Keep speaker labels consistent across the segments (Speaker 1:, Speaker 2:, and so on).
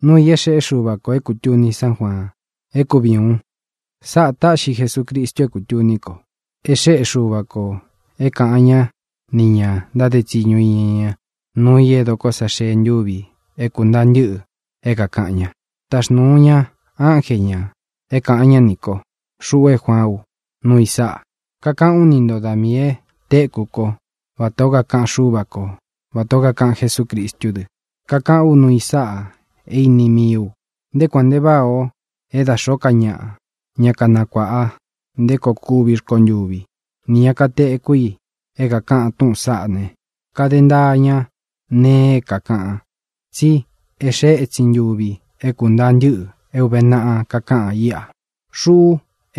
Speaker 1: no yeshe shuba ko ekutuni San Juan ekubiun sa ta shi Jesucristo ekutuni ko eshe shuba ko ekaña niña dade chiñu iña no yedo cosa she nyubi ekundan yu ekakaña tashnuña angeña ekaña niko shuwe Juan no isa kakan unindo damie tekuko watoga kan shuba ko watoga kan Jesucristo de kakan unu isa einimiu de cuande bao eda shokaña ñakana kwa de kokubir konyubi niakate kui ekakan tun sane kadendaña ne kakan si eshe etzinyubi ekundan yu eubena kakan ya shu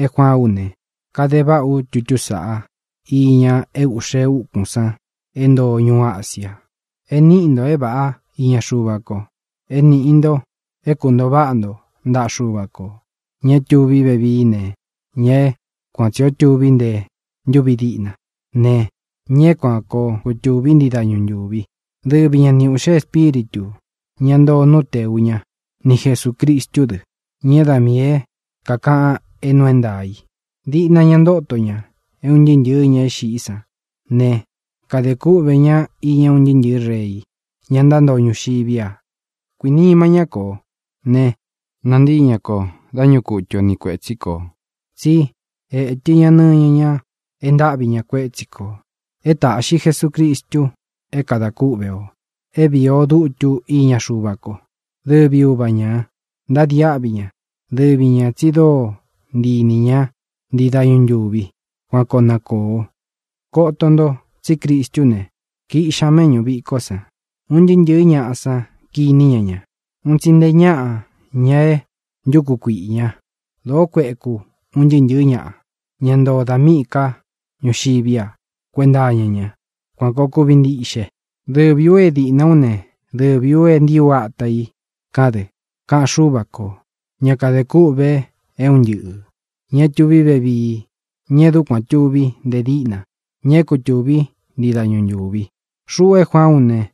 Speaker 1: Juan kadeba u chuchusa iña eushe ukunsa endo ñuasia eni indo eba iña shubako eni indo ekundo bando nda shubako nye tubi bebine nye kwancho tubi nde yubidina ne nye kwanko kutubi ndida nyubi debiña ni ushe espiritu nyando nute uña ni Jesucristo de nye damie kaka enuendai di na nyando toña un jinjir ña shisa ne kadeku beña iña un jinjir rey ñandando ñushibia kwini mañako ne nandiñako daño kucho ni kwetsiko si tiña ña endabiña kwetsiko eta shi Jesucristo kadakubeo bio duchu iña shubako debiu baña dadiabiña debiña chido ndiniña ndidayun yubi wakonako kotondo si Cristo ne ki shameño bi cosa un jinjiña asa ki niña un chindeña ñae yuku kuiña do kweku un jinjiña ñando damika ñushibia kuendaña kwako bindishe debiu edi naune debiu endiwa tai kade ka shubako ñakade kube un yu ñe tubi bebi ñe du kwatubi de dina ñe kutubi didaño yubi shue Juan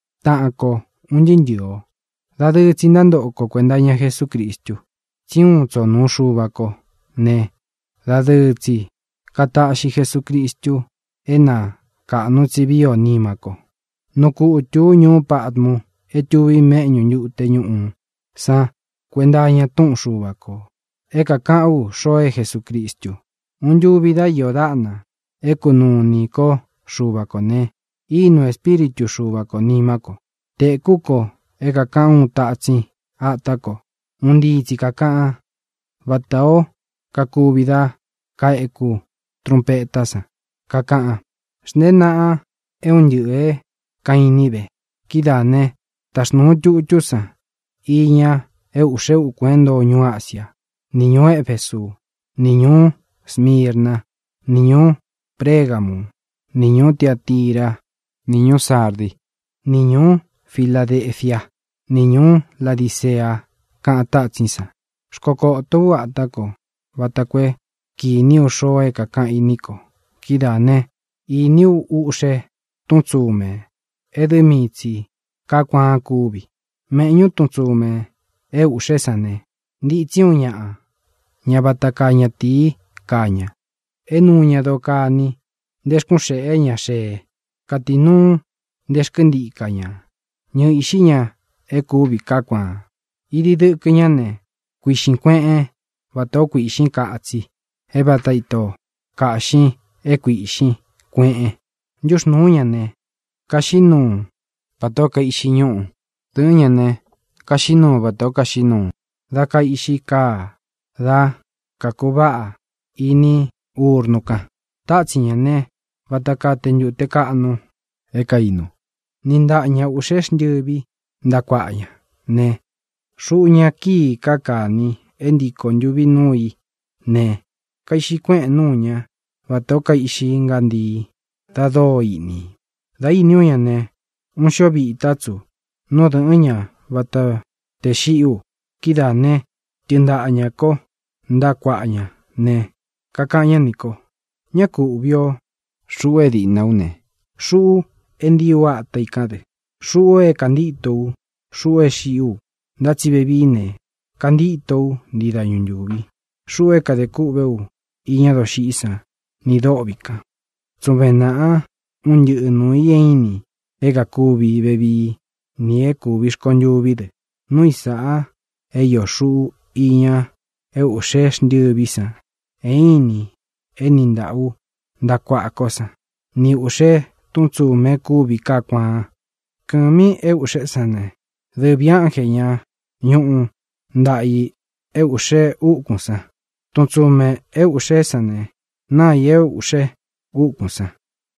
Speaker 1: taako un jinjio dade chinando ko kuendaña Jesucristo chiun tsonu shubako ne dade chi kata shi Jesucristo ena ka no chibio nimako no ku tu ñu patmu etubi meño nyute ñu sa kuendaña tun shubako ekakau shoe Jesucristo un yubida yodana ekununiko shubako ne ino espiritu shubako nimako tekuko ekakau tachi atako undi chikaka batao kakubida kaeku trompetasa kaka snena un yue kainibe kidane tasnu chuchusa iña euseu cuendo ñuasia niño Efeso, niño Smirna, niño Pérgamo, niño Tiatira, niño Sardi, niño Filadelfia, niño Laodicea, ka'tachinsa. Xkoko tu atako, batakwe kiniu shoe kaka iniko, kidane iniu ushe tuntsume, edemitsi kakwa kubi, meñu tuntsume ushe sane. Ndi tsiuña ñabatakaña ti kaña enuña do kani deskunsheña she katinu deskendi kaña ñu ishiña ekubi kakwa ididikeña ne kuishin kwee bato kuishin kaatsi ebataito kaashin ekuishin kwee yusnuña ne kashinu bato kaishiñu tuña ne kashinu bato kashinu daka ishika da kakuba ini urnuka tatsiñane bataka tenyute kanu ekainu nindaña ushesh ndyubi ndakwaya ne shuña ki kakani endiko nyubi nui ne kaishikwe nuña batoka ishingandi tadoini dainiuña ne unshobi tatsu no daña bata teshiu kidane tiendaña ko ndakwaña ne kakaña niko ñaku vio shuedi naune shu endiwa taikade shu e kandito shu e shiu đã chi bê bi nè, can đi tâu đi đại nhung dù bi, su e cả de cụ bêu, y nhà đồ sĩ sa, ni độ bị cả. Trong bên nã, dự núi yên nì, e cả cụ bi bê bi, ni e cụ bi con dù bi de, núi sa, e yo su y nhà, e u xe đưa bi sa, e nì, e nín đạo, đã quả cosa, ni u xe, tung chủ mẹ cụ bi cả qua, cơ mi e u xe sa nè, de biang khe nhà, nhung, đại, e u xe u con sa, tung chủ mẹ e u xe sa nè, na ye u xe u con sa.